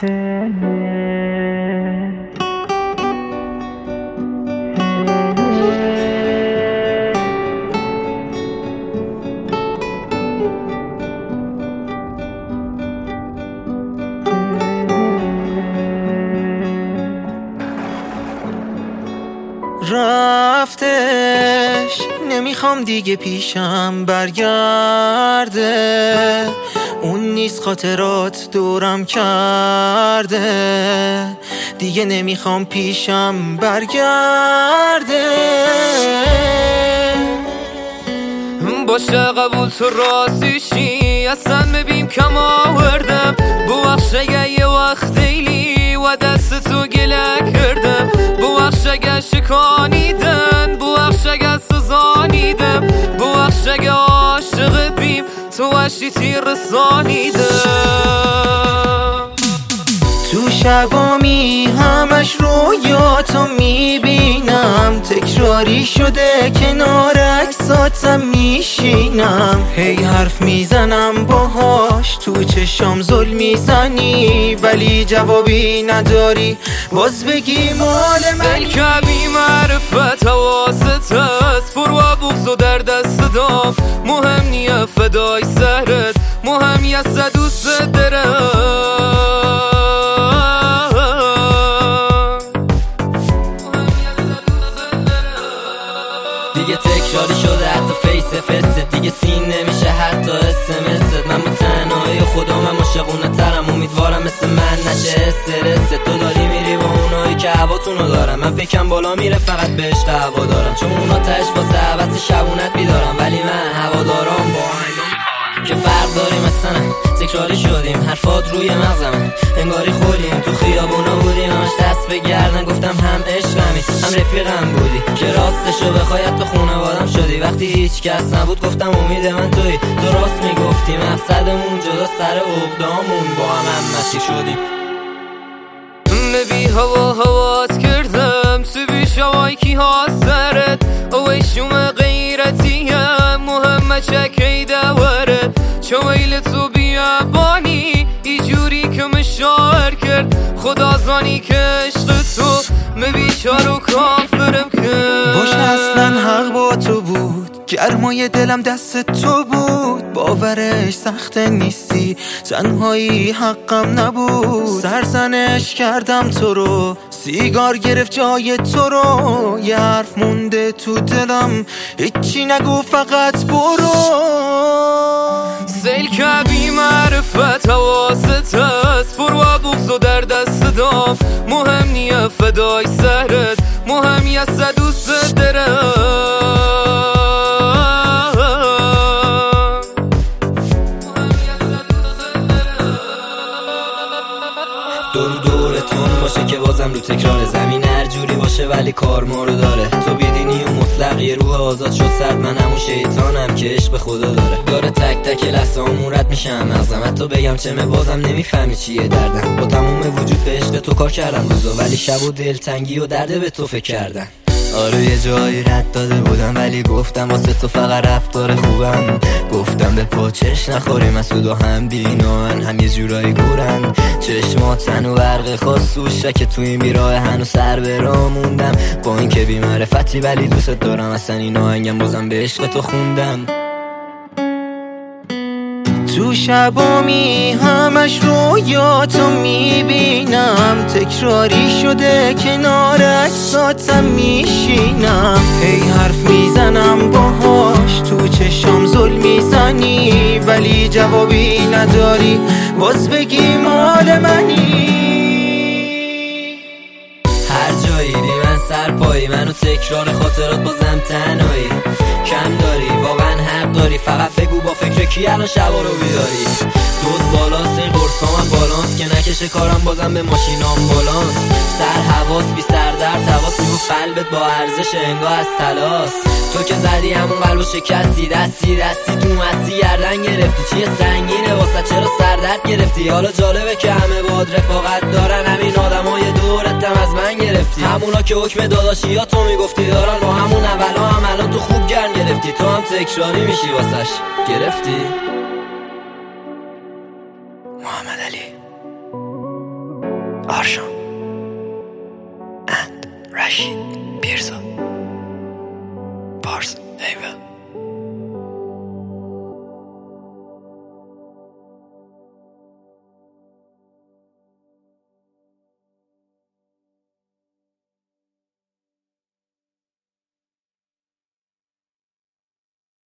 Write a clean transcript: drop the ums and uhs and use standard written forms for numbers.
رفتش نمیخوام دیگه پیشم برگرده، اون نیست خاطرات دورم کرده، دیگه نمیخوام پیشم برگرده. باشه قبول تو راستیشی اصلا ببین کم آوردم، ببخش اگه یه وقت دیلی و دست تو گله کردم، ببخش اگه شکانیدن، ببخش اگه سزانیدم، ببخش اگه عاشق بیم تو وشی تیر رسانیدم. تو شبامی همش رویاتو میبینم، تکراری شده کنار عکساتم میشینم، هی حرف میزنم باهاش تو چشام زل میزنی، ولی جوابی نداری باز بگی مال منی. کمی معرفت حواست هست، پر و بغض و در دست دام، مهم نیه فدای سهرت، مهم یه دوست دارم. دیگه تکراری شده حتی فیس فست، دیگه سین نمیشه حتی اسمست. من با تنهایی خودم عاشقونه ترم، امیدوارم مثل من نشه استرست. تو داری میری با اونایی که هواتونو دارم، من فکرم بالا میره فقط به عشق هوا دارم، چون اونا تش واسه عوض شبونت بیدارم، ولی من هوادارم با که فرق داریم مثلا تکراری شدیم، حرفات روی مغزمه انگاری خودیم، تو خیابونا بودیم همش دست به گردن، گفتم هم عشقمی هم رفیقم بودی، که راستشو بخوای تو خونوادم شدی، وقتی هیچ کس نبود گفتم امید من تویی، تو راست میگفتی مقصدمون جدا سر عقدامون با هم مسیر شدیم. بی هوات کردم تو بی شوای کی ها سرت، اوی شوم غیرتیم مهم چکی دوارت، چویل تو بیابانی ای جوری که مشاعر کرد، خدا زانی که عشق تو بیچار و کافرم کرد. باشه اصلا حق با تو بود، گرمای دلم دست تو بود، باورش سخت نیستی تنهایی حقم نبود، سرزنش کردم تو رو، سیگار گرفت جای تو رو، یه حرف مونده تو دلم هیچی نگو فقط برو. سیل کبی معرفت حواست هست، پر و بغض و در دست دام، مهم نیه فدای سهرت، مهم یه دوست دارم. دورتون باشه که بازم رو تکرار زمین هر جوری باشه ولی کار ما رو داره، تو بیدینی و مطلق یه روح آزاد شد سرد، من همون شیطانم که عشق به خدا داره تک تک لحظه همون رد میشم مغزم، حتی بگم چمه بازم نمیفهمی چیه دردم، با تموم وجود به عشق تو کار کردم روزا، ولی شب و دلتنگی و درده به تو فکر کردم. آره یه جایی رد داده بودم ولی گفتم واسه تو فقط رفتار خوبم، گفتم به پاچش نخوری مسعود و هم بینان هم یه جورایی گورن، چشماتن و برق خاص و که توی این بیراه هنو سر برا موندم، با این که بی معرفتی ولی دوست دارم، اصلا این آهنگم بازم به عشق تو خوندم. تو شبامی همش رویاتو میبینم، تکراری شده کنار عکساتم میشینم، هی حرف میزنم باهاش تو چشام زل میزنی، ولی جوابی نداری باز بگی مال منی. هر جایی بی من سرپایی، منو تکرار خاطرات بازم تنهایی، کم داری واقعا حق داری، فقط بگو با فکر کی الان شبا رو بیداری، دوز بالاست این قرصام بالانس که نکشه کارم بازم به ماشینام بالانس، سر حواس بی سر در تواس میگو قلبت با ارزش انگاه از تلاس، تو که زدی همون قلبو شکستی، دستی تو مستی گردن گرفتی، چیه سنگینه واسه چرا سردرد گرفتی، حالا جالبه که همه باد رفاقت دارن، همین آدمای دورتم از من گرفتی، همونا که حکم داداشی یا تو میگفتی دارن، با همون اولا هم الان تو خوب گرم گرفتی، تو هم تکراری میشی واسش گرفتی. محمد علی آرشان اند رشید پیرزاد پارس ایول.